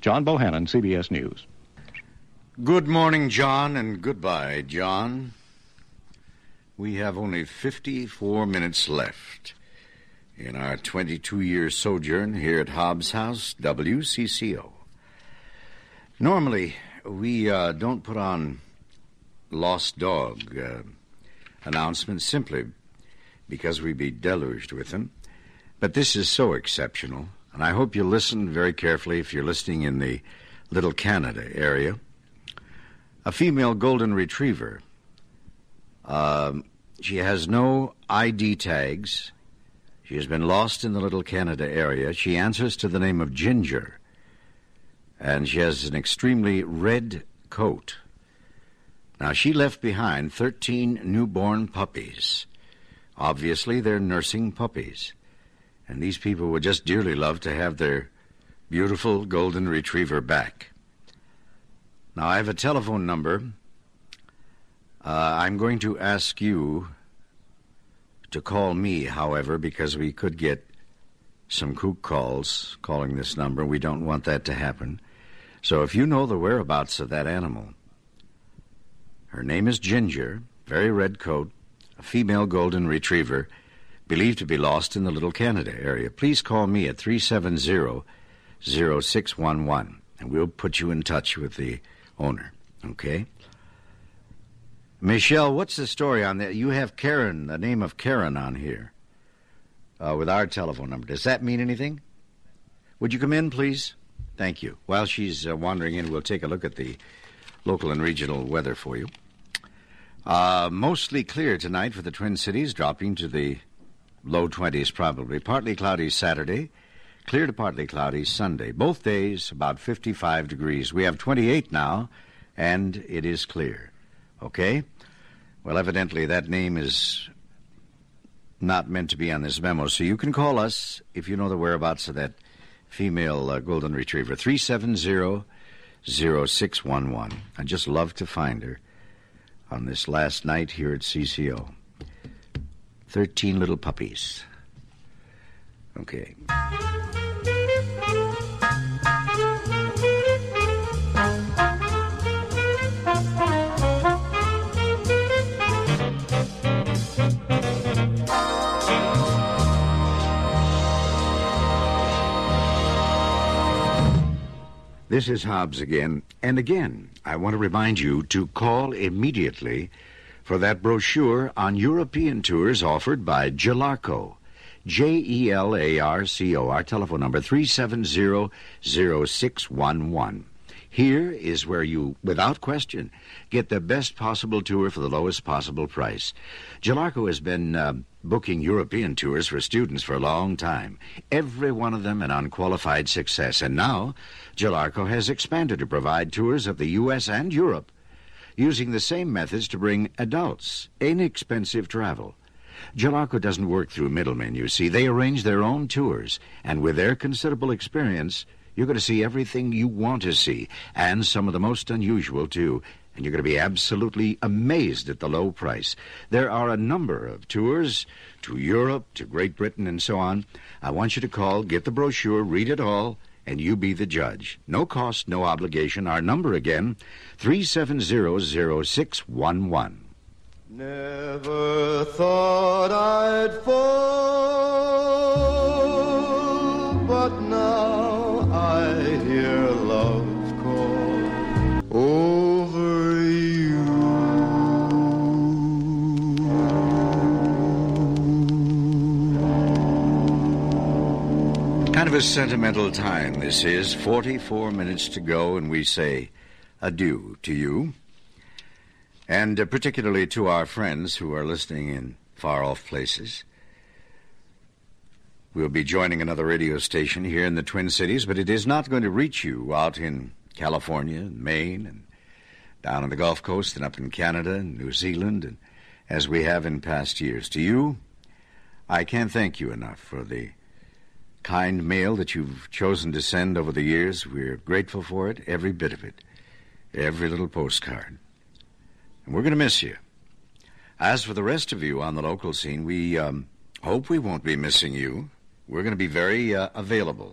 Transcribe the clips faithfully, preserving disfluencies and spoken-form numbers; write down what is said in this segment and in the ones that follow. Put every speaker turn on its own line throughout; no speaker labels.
John Bohannon, C B S News.
Good morning, John, and goodbye, John. We have only fifty-four minutes left in our twenty-two-year sojourn here at Hobbs House, W C C O. Normally, we uh, don't put on lost dog uh, announcements simply because we be deluged with them. But this is so exceptional, and I hope you'll listen very carefully if you're listening in the Little Canada area. A female golden retriever. Um, she has no I D tags. She has been lost in the Little Canada area. She answers to the name of Ginger, and she has an extremely red coat. Now, she left behind thirteen newborn puppies. Obviously, they're nursing puppies, and these people would just dearly love to have their beautiful golden retriever back. Now, I have a telephone number. Uh, I'm going to ask you to call me, however, because we could get some kook calls calling this number. We don't want that to happen. So if you know the whereabouts of that animal, her name is Ginger, very red coat, a female golden retriever, believed to be lost in the Little Canada area. Please call me at three seven zero, zero six one one, and we'll put you in touch with the owner, okay? Michelle, what's the story on that? You have Karen, the name of Karen on here, uh, with our telephone number. Does that mean anything? Would you come in, please? Thank you. While she's uh, wandering in, we'll take a look at the local and regional weather for you. Uh, mostly clear tonight for the Twin Cities, dropping to the low twenties probably. Partly cloudy Saturday, clear to partly cloudy Sunday. Both days about fifty-five degrees. We have twenty-eight now, and it is clear. Okay? Well, evidently that name is not meant to be on this memo, so you can call us if you know the whereabouts of that female uh, golden retriever. three seven zero, zero six one one. I'd just love to find her on this last night here at C C O. Thirteen little puppies. Okay. This is Hobbs again, and again, I want to remind you to call immediately for that brochure on European tours offered by Jelarco, J E L A R C O, our telephone number, three seven zero, zero six one one. Here is where you, without question, get the best possible tour for the lowest possible price. Jelarco has been uh, booking European tours for students for a long time, every one of them an unqualified success. And now, Jelarco has expanded to provide tours of the U S and Europe, using the same methods to bring adults inexpensive travel. Jelarco doesn't work through middlemen, you see. They arrange their own tours, and with their considerable experience, you're going to see everything you want to see, and some of the most unusual, too. And you're going to be absolutely amazed at the low price. There are a number of tours to Europe, to Great Britain, and so on. I want you to call, get the brochure, read it all, and you be the judge. No cost, no obligation. Our number again, three seven zero, zero six one one.
Never thought I'd fall, but now I hear love call over you.
Kind of a sentimental time this is. forty-four minutes to go, and we say adieu to you. And uh, particularly to our friends who are listening in far-off places. We'll be joining another radio station here in the Twin Cities, but it is not going to reach you out in California and Maine and down on the Gulf Coast and up in Canada and New Zealand, and as we have in past years. To you, I can't thank you enough for the kind mail that you've chosen to send over the years. We're grateful for it, every bit of it, every little postcard. And we're going to miss you. As for the rest of you on the local scene, we um, hope we won't be missing you. We're going to be very uh, available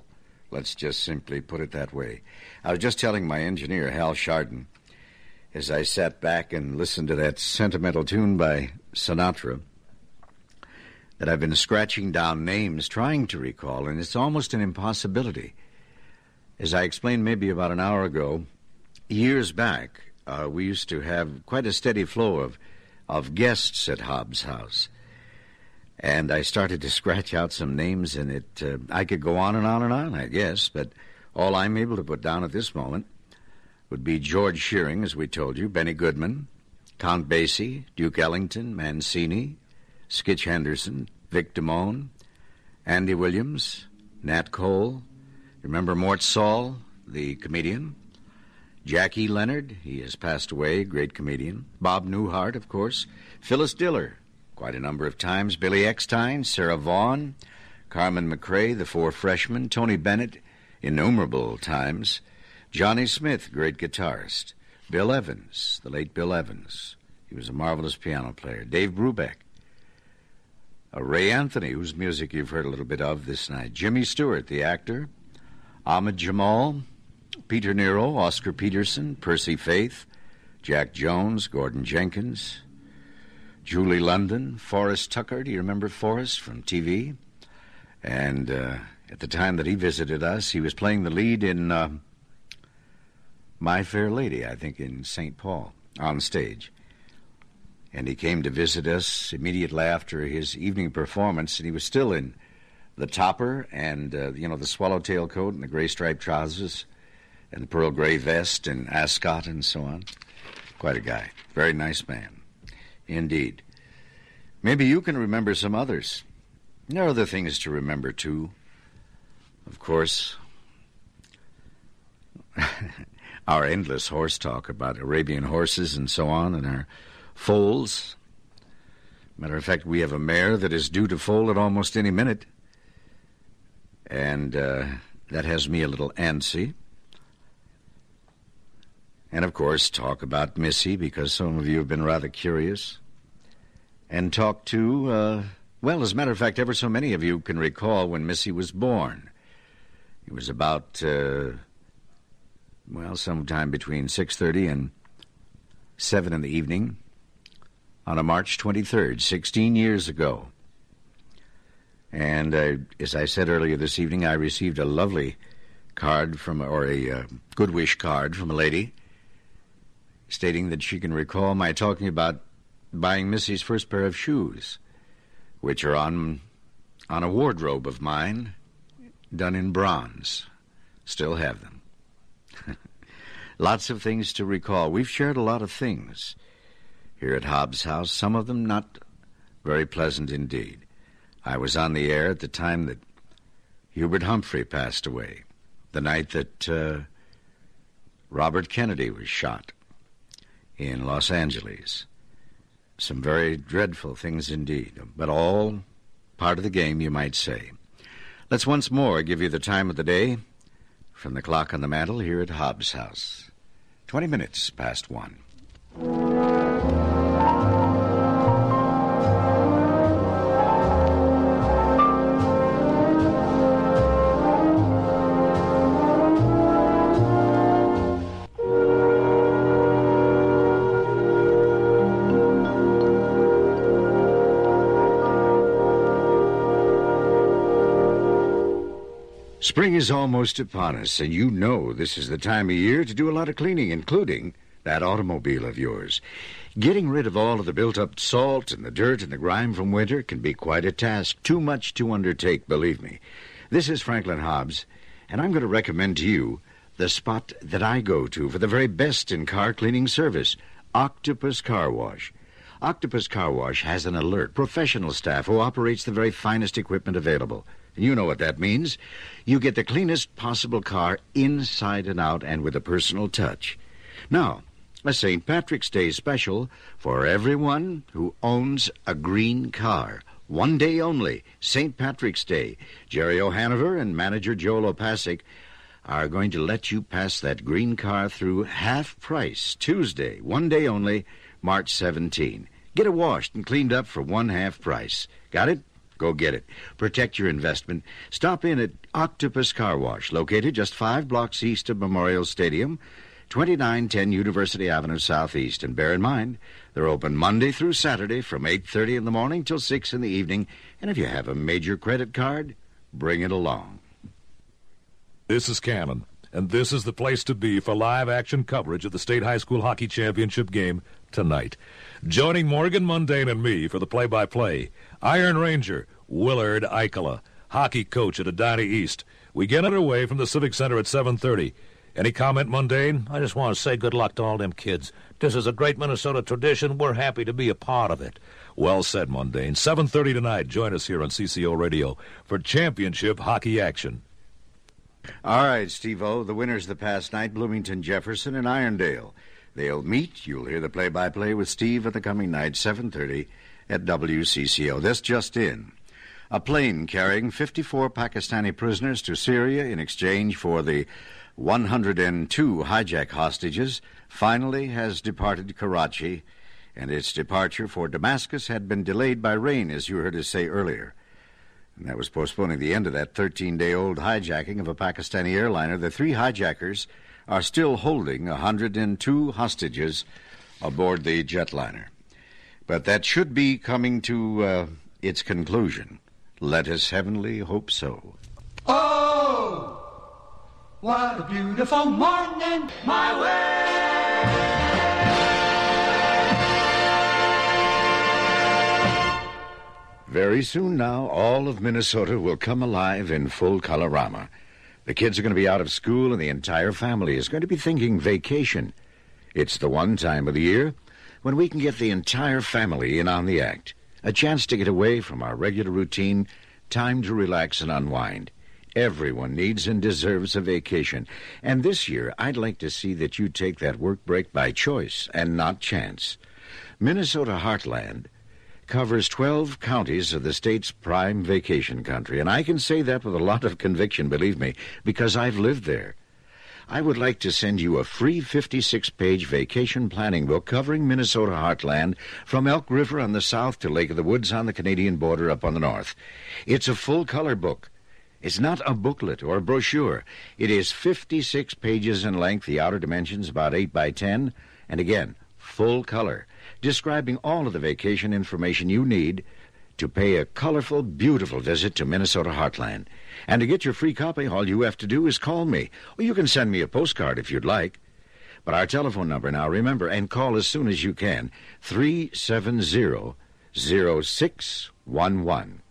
Let's just simply put it that way. I was just telling my engineer, Hal Chardon, as I sat back and listened to that sentimental tune by Sinatra, that I've been scratching down names trying to recall, and it's almost an impossibility. As I explained maybe about an hour ago, years back, uh, we used to have quite a steady flow of, of guests at Hobbs' house. And I started to scratch out some names, and it uh, I could go on and on and on, I guess, but all I'm able to put down at this moment would be George Shearing, as we told you, Benny Goodman, Count Basie, Duke Ellington, Mancini, Skitch Henderson, Vic Damone, Andy Williams, Nat Cole. Remember Mort Saul, the comedian? Jackie Leonard, he has passed away, great comedian. Bob Newhart, of course. Phyllis Diller, quite a number of times. Billy Eckstein, Sarah Vaughan, Carmen McRae, the Four Freshmen, Tony Bennett, innumerable times. Johnny Smith, great guitarist. Bill Evans, the late Bill Evans. He was a marvelous piano player. Dave Brubeck. Uh, Ray Anthony, whose music you've heard a little bit of this night. Jimmy Stewart, the actor. Ahmed Jamal, Peter Nero, Oscar Peterson, Percy Faith, Jack Jones, Gordon Jenkins, Julie London, Forrest Tucker. Do you remember Forrest from T V? And uh, at the time that he visited us, he was playing the lead in uh, My Fair Lady, I think, in Saint Paul, on stage. And he came to visit us immediately after his evening performance, and he was still in the topper and, uh, you know, the swallowtail coat and the gray striped trousers and the pearl gray vest and ascot and so on. Quite a guy. Very nice man. Indeed. Maybe you can remember some others. There are other things to remember, too. Of course, our endless horse talk about Arabian horses and so on, and our foals. Matter of fact, we have a mare that is due to foal at almost any minute. And uh, that has me a little antsy. And, of course, talk about Missy, because some of you have been rather curious. And talk, too, uh, well, as a matter of fact, ever so many of you can recall when Missy was born. It was about, uh, well, sometime between six thirty and seven in the evening on a March twenty-third, sixteen years ago. And uh, as I said earlier this evening, I received a lovely card from, or a uh, good wish card from a lady stating that she can recall my talking about buying Missy's first pair of shoes, which are on on a wardrobe of mine, done in bronze. Still have them. Lots of things to recall. We've shared a lot of things here at Hobbs' house, some of them not very pleasant indeed. I was on the air at the time that Hubert Humphrey passed away, the night that uh, Robert Kennedy was shot in Los Angeles. Some very dreadful things indeed, but all part of the game, you might say. Let's once more give you the time of the day from the clock on the mantel here at Hobbs' house. Twenty minutes past one. Spring is almost upon us, and you know this is the time of year to do a lot of cleaning, including that automobile of yours. Getting rid of all of the built-up salt and the dirt and the grime from winter can be quite a task, too much to undertake, believe me. This is Franklin Hobbs, and I'm going to recommend to you the spot that I go to for the very best in car cleaning service, Octopus Car Wash. Octopus Car Wash has an alert, professional staff who operates the very finest equipment available. You know what that means. You get the cleanest possible car inside and out and with a personal touch. Now, a Saint Patrick's Day special for everyone who owns a green car. One day only, Saint Patrick's Day. Jerry O'Hanover and manager Joel Opasic are going to let you pass that green car through half price Tuesday, one day only, March seventeenth. Get it washed and cleaned up for one half price. Got it? Go get it. Protect your investment. Stop in at Octopus Car Wash, located just five blocks east of Memorial Stadium, twenty-nine ten University Avenue Southeast. And bear in mind, they're open Monday through Saturday from eight thirty in the morning till six in the evening. And if you have a major credit card, bring it along.
This is Cannon, and this is the place to be for live-action coverage of the State High School Hockey Championship game tonight. Joining Morgan Mundane and me for the play-by-play, Iron Ranger Willard Eichela, hockey coach at Edina East. We get underway from the Civic Center at seven thirty. Any comment, Mundane?
I just want to say good luck to all them kids. This is a great Minnesota tradition. We're happy to be a part of it.
Well said, Mundane. seven thirty tonight. Join us here on C C O Radio for championship hockey action.
All right, Steve-O, the winners the past night, Bloomington Jefferson and Irondale. They'll meet. You'll hear the play-by-play with Steve at the coming night, seven thirty, at W C C O. This just in. A plane carrying fifty-four Pakistani prisoners to Syria in exchange for the one hundred two hijack hostages finally has departed Karachi, and its departure for Damascus had been delayed by rain, as you heard us say earlier. And that was postponing the end of that thirteen-day-old hijacking of a Pakistani airliner. The three hijackers are still holding one hundred two hostages aboard the jetliner. But that should be coming to uh, its conclusion. Let us heavenly hope so.
Oh, what a beautiful morning, my way.
Very soon now, all of Minnesota will come alive in full colorama. The kids are going to be out of school, and the entire family is going to be thinking vacation. It's the one time of the year when we can get the entire family in on the act. A chance to get away from our regular routine, time to relax and unwind. Everyone needs and deserves a vacation. And this year, I'd like to see that you take that work break by choice and not chance. Minnesota Heartland covers twelve counties of the state's prime vacation country, and I can say that with a lot of conviction, believe me, because I've lived there. I would like to send you a free fifty-six page vacation planning book covering Minnesota Heartland from Elk River on the south to Lake of the Woods on the Canadian border up on the north. It's a full-color book. It's not a booklet or a brochure. It is fifty-six pages in length, the outer dimensions about eight by ten, and again, full color, describing all of the vacation information you need to pay a colorful, beautiful visit to Minnesota Heartland. And to get your free copy, all you have to do is call me. Or you can send me a postcard if you'd like. But our telephone number now, remember, and call as soon as you can, three seven zero, zero six one one.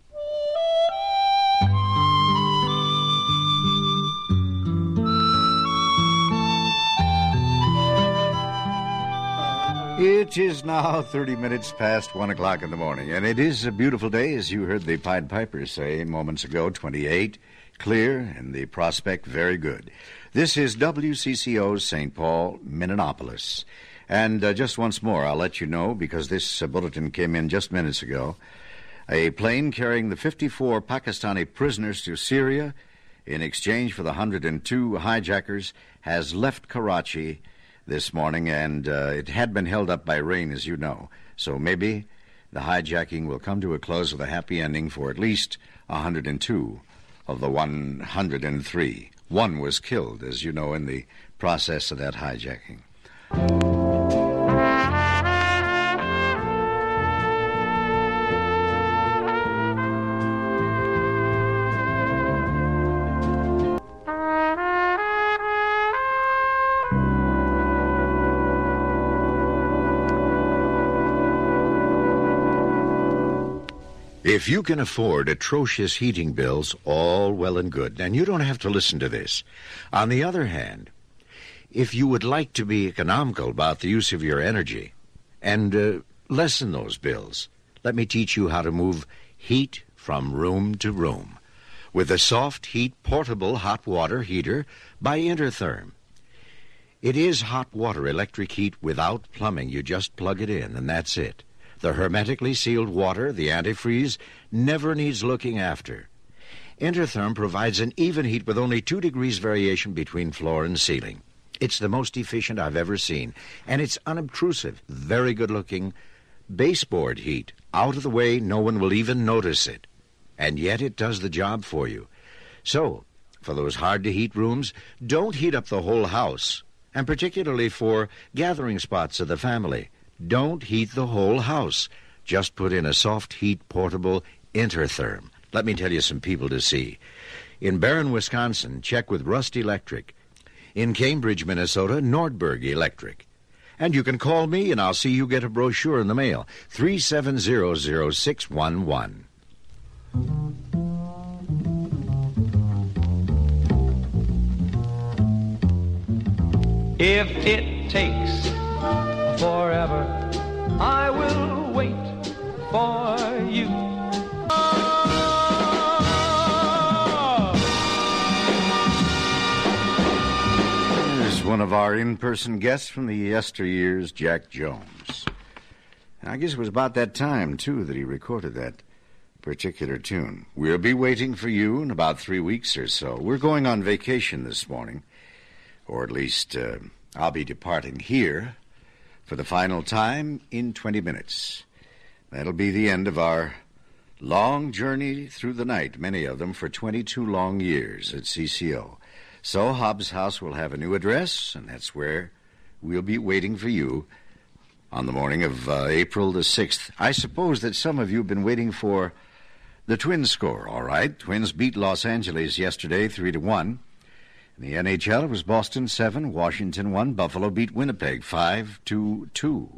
It is now thirty minutes past one o'clock in the morning, and it is a beautiful day, as you heard the Pied Pipers say moments ago, twenty-eight, clear, and the prospect very good. This is W C C O's Saint Paul, Minneapolis. And uh, just once more, I'll let you know, because this uh, bulletin came in just minutes ago, a plane carrying the fifty-four Pakistani prisoners to Syria in exchange for the one hundred two hijackers has left Karachi this morning, and uh, it had been held up by rain, as you know. So maybe the hijacking will come to a close with a happy ending for at least one hundred two of the one hundred three. One was killed, as you know, in the process of that hijacking. If you can afford atrocious heating bills, all well and good, and you don't have to listen to this. On the other hand, if you would like to be economical about the use of your energy and uh, lessen those bills, let me teach you how to move heat from room to room with a soft heat portable hot water heater by Intertherm. It is hot water electric heat without plumbing. You just plug it in, and that's it. The hermetically sealed water, the antifreeze, never needs looking after. Intertherm provides an even heat with only two degrees variation between floor and ceiling. It's the most efficient I've ever seen, and it's unobtrusive, very good-looking, baseboard heat. Out of the way, no one will even notice it. And yet it does the job for you. So, for those hard-to-heat rooms, don't heat up the whole house. And particularly for gathering spots of the family, don't heat the whole house. Just put in a soft heat portable Intertherm. Let me tell you some people to see. In Barron, Wisconsin, check with Rust Electric. In Cambridge, Minnesota, Nordberg Electric. And you can call me and I'll see you get a brochure in the mail. three seven zero zero six one one.
If it takes forever, I will wait for you.
Here's one of our in-person guests from the yesteryears, Jack Jones. And I guess it was about that time, too, that he recorded that particular tune. We'll be waiting for you in about three weeks or so. We're going on vacation this morning. Or at least uh, I'll be departing here for the final time in twenty minutes. That'll be the end of our long journey through the night, many of them for twenty-two long years at C C O. So Hobbs House will have a new address, and that's where we'll be waiting for you on the morning of uh, April the sixth. I suppose that some of you have been waiting for the Twins score, all right? Twins beat Los Angeles yesterday three to one. In the N H L, it was Boston seven, Washington one, Buffalo beat Winnipeg five to two.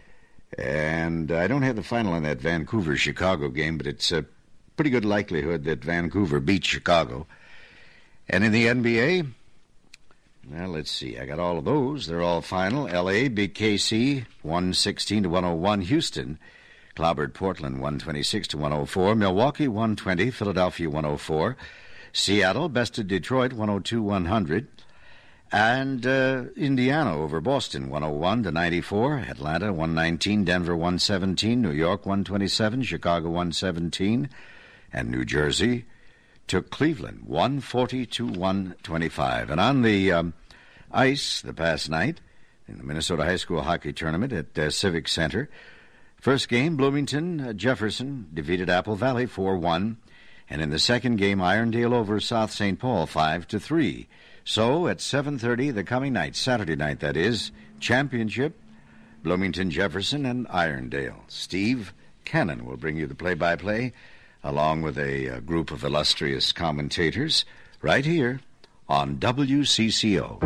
And I don't have the final on that Vancouver-Chicago game, but it's a pretty good likelihood that Vancouver beats Chicago. And in the N B A, well, let's see. I got all of those. They're all final. L A beat K C one sixteen to one oh one. Houston clobbered Portland one twenty-six to one oh four. Milwaukee one twenty. Philadelphia one oh four. Seattle bested Detroit one oh two to one hundred. And uh, Indiana over Boston one oh one to ninety-four. Atlanta one nineteen. Denver one seventeen. New York one twenty-seven. Chicago one seventeen. And New Jersey took Cleveland one forty to one twenty-five. And on the um, ice the past night in the Minnesota High School Hockey Tournament at uh, Civic Center, first game, Bloomington uh, Jefferson defeated Apple Valley four one. And in the second game, Irondale over South Saint Paul five to three. So at seven thirty the coming night, Saturday night that is, championship, Bloomington Jefferson and Irondale. Steve Cannon will bring you the play-by-play along with a, a group of illustrious commentators right here on W C C O.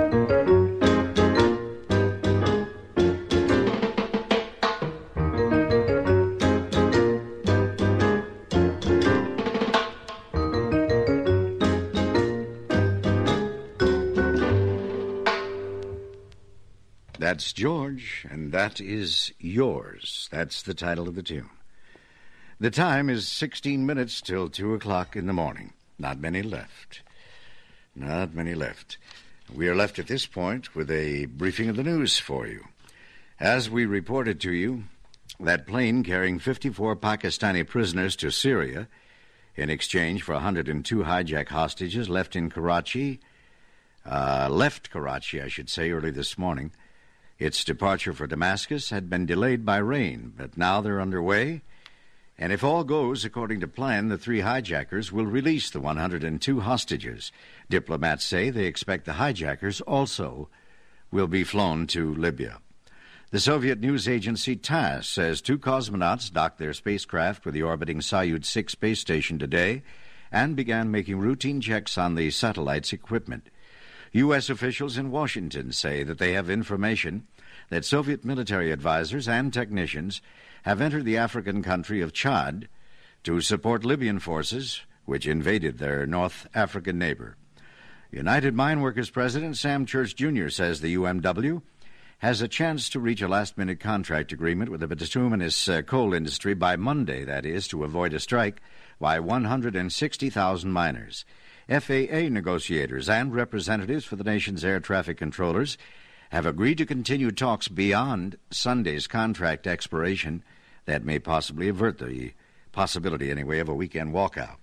That's George, and that is yours. That's the title of the tune. The time is sixteen minutes till two o'clock in the morning. Not many left. Not many left. We are left at this point with a briefing of the news for you. As we reported to you, that plane carrying fifty-four Pakistani prisoners to Syria in exchange for one hundred two hijack hostages left in Karachi, uh, left Karachi, I should say, early this morning. Its departure for Damascus had been delayed by rain, but now they're underway. And if all goes according to plan, the three hijackers will release the one hundred two hostages. Diplomats say they expect the hijackers also will be flown to Libya. The Soviet news agency TASS says two cosmonauts docked their spacecraft with the orbiting Soyuz six space station today and began making routine checks on the satellite's equipment. U S officials in Washington say that they have information that Soviet military advisors and technicians have entered the African country of Chad to support Libyan forces which invaded their North African neighbor. United Mine Workers President Sam Church Junior says the U M W has a chance to reach a last-minute contract agreement with the bituminous uh, coal industry by Monday, that is, to avoid a strike by one hundred sixty thousand miners. F A A negotiators and representatives for the nation's air traffic controllers have agreed to continue talks beyond Sunday's contract expiration that may possibly avert the possibility, anyway, of a weekend walkout.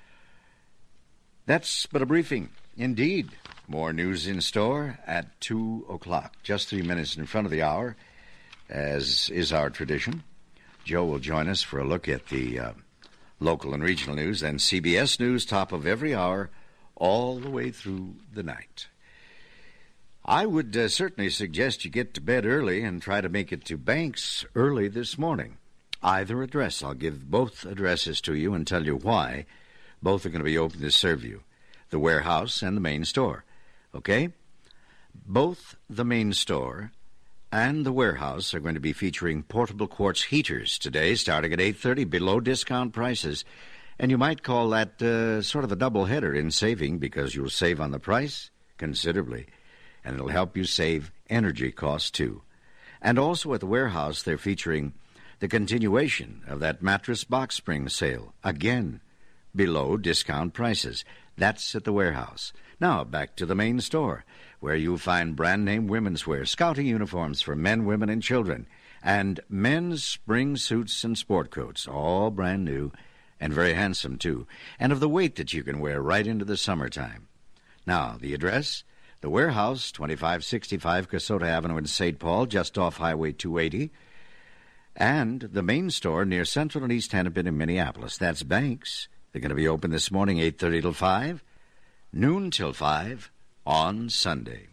That's but a briefing. Indeed, more news in store at two o'clock, just three minutes in front of the hour. as is our tradition, Joe will join us for a look at the uh, local and regional news, then C B S News, top of every hour, all the way through the night. I would uh, certainly suggest you get to bed early and try to make it to Banks early this morning. Either address. I'll give both addresses to you and tell you why. Both are going to be open to serve you. The warehouse and the main store. Okay? Both the main store and the warehouse are going to be featuring portable quartz heaters today, starting at eight thirty, below discount prices. And you might call that uh, sort of a double-header in saving, because you'll save on the price considerably, and it'll help you save energy costs too. And also at the warehouse, they're featuring the continuation of that mattress box spring sale, again, below discount prices. That's at the warehouse. Now, back to the main store, where you'll find brand-name women's wear, scouting uniforms for men, women, and children, and men's spring suits and sport coats, all brand new and very handsome, too, and of the weight that you can wear right into the summertime. Now, the address, the warehouse, twenty-five sixty-five Kasota Avenue in Saint Paul, just off Highway two eighty, and the main store near Central and East Hennepin in Minneapolis. That's Banks. They're going to be open this morning, eight thirty till five, noon till five on Sunday.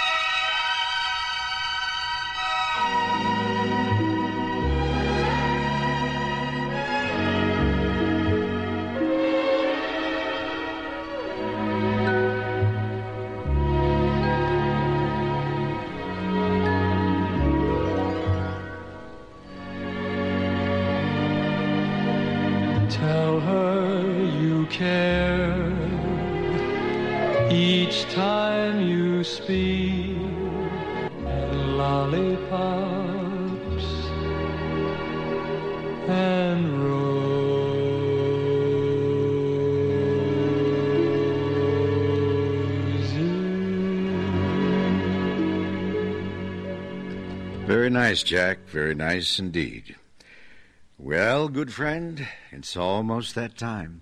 Tell her you care each time you speak, and lollipops and roses.
Very nice, Jack. Very nice indeed. Well, good friend, it's almost that time.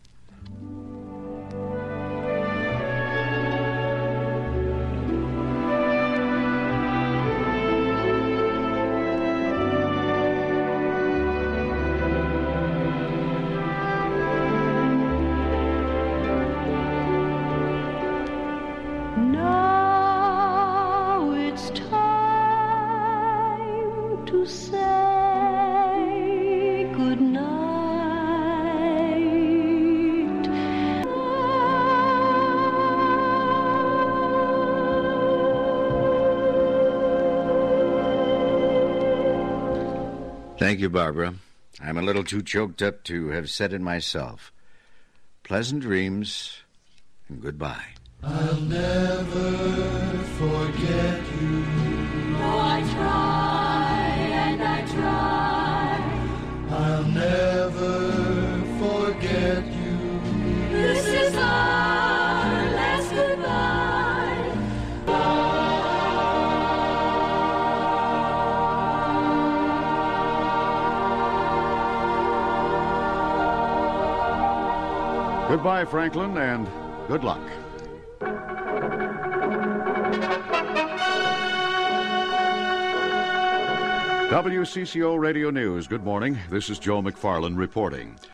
Now it's time to say good night.
Thank you, Barbara. I'm a little too choked up to have said it myself. Pleasant dreams and goodbye.
I'll never forget you.
Though I try and I try,
I'll never forget you.
this is our last goodbye.
Goodbye, Franklin, and good luck. W C C O Radio News, good morning. This is Joe McFarland reporting.